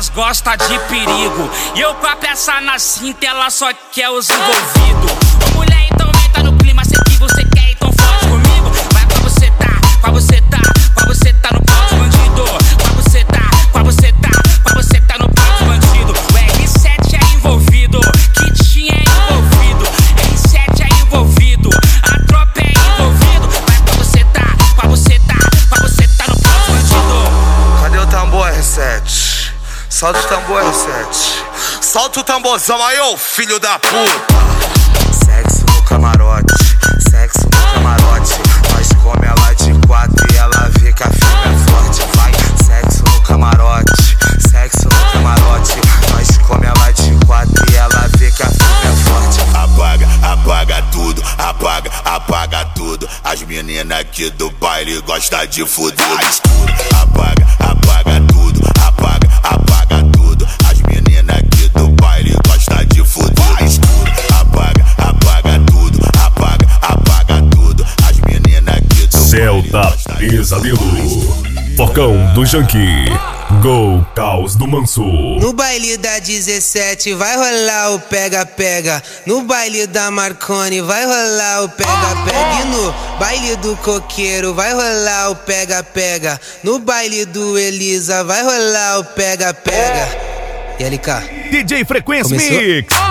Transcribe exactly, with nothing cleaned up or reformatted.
elas gostam de perigo. E eu com a peça na cinta, ela só quer os envolvidos. Ô mulher, então entra no clima, sei que você quer, então fode comigo. Vai pra você tá, pra você tá, pra você tá no pau de bandido. Pra você tá, pra você tá, pra você tá no pau de bandido. O R sete é envolvido, Kitinha é envolvido, R sete é envolvido, a tropa é envolvido. Vai pra você tá, pra você tá, pra você tá no pau de bandido. Cadê o tambor R sete? Solta o tambor R sete. Solta o tamborzão aí, ô filho da puta. Sexo no camarote, sexo no camarote. Nós come ela de quatro e ela vê que a firma é forte. Vai, sexo no camarote, sexo no camarote. Nós come ela de quatro e ela vê que a firma é forte. Apaga, apaga tudo, apaga, apaga tudo. As meninas aqui do baile gostam de fuder no escuro. Apaga, apaga tudo, apaga, apaga tudo. As meninas aqui do baile gostam de fuder no escuro. Apaga, apaga tudo, apaga, apaga tudo. As meninas aqui do Céu baile da gostam de Pesadelo. Focão do Junkie. Gol Caos do Manso. No baile da dezessete vai rolar o pega-pega. No baile da Marconi vai rolar o pega-pega. E no baile do Coqueiro vai rolar o pega-pega. No baile do Elisa vai rolar o pega-pega. E L K? D J Frequência Começou? Mix.